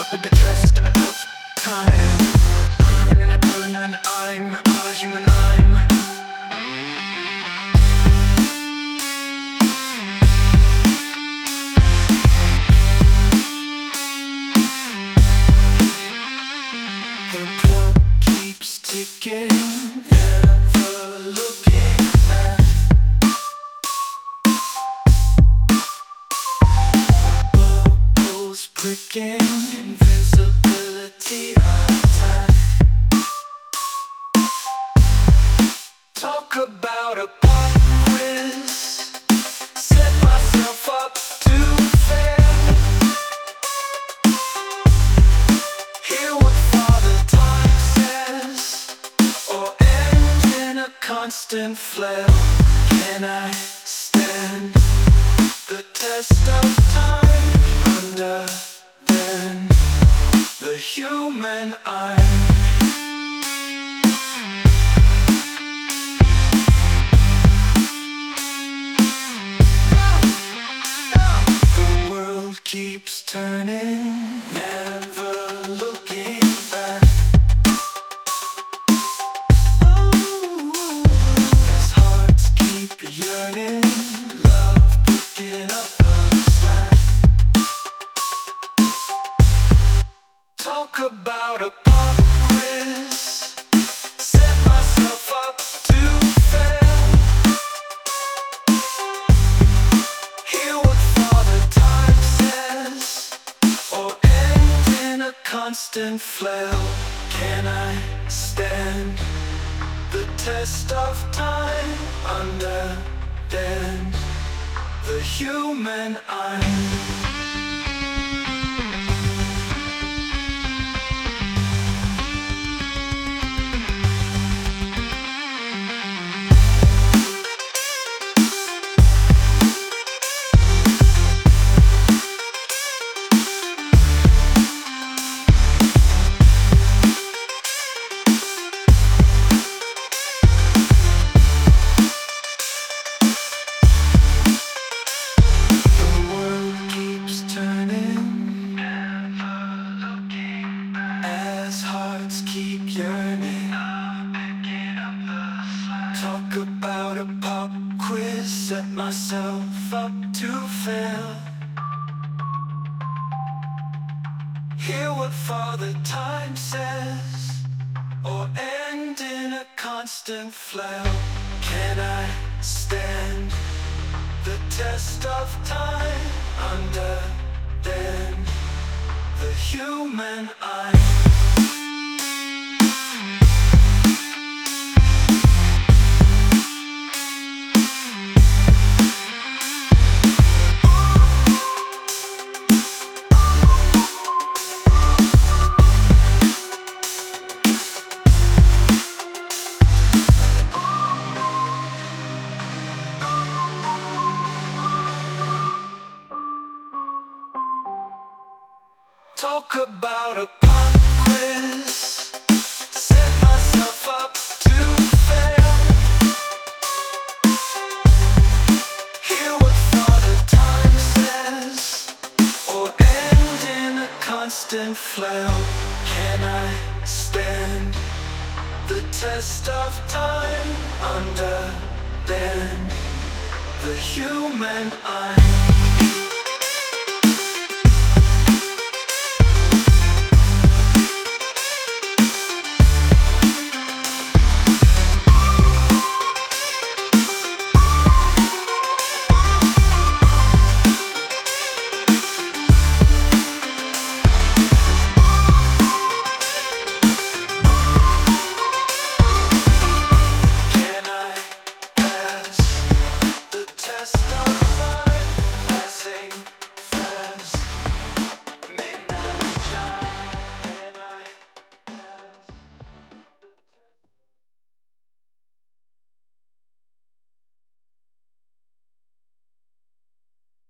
the test of time. And I'm a human. The clock keeps ticking, never looking back. Bubbles pricking, invincibility attack. Talk about a pop quiz, set myself up to fail. Hear what Father Time says, or end in a constant flail. Can I stand the test of time under then the human eye? The world keeps turning, never looking back. As hearts keep yearning, love picking up the slack. Talk about a pop quiz, set myself up to fail. Hear what Father Time says, or end in a constant flail. Can I stand the test of time under then the human eye? As hearts keep yearning, talk about a pop quiz, set myself up to fail. Hear what Father Time says, or end in a constant flail. Can I stand the test of time under then the human eye? Talk about a pop quiz, set myself up to fail. Hear what Father Time says, or end in a constant flail. Can I stand the test of time under then the human eye?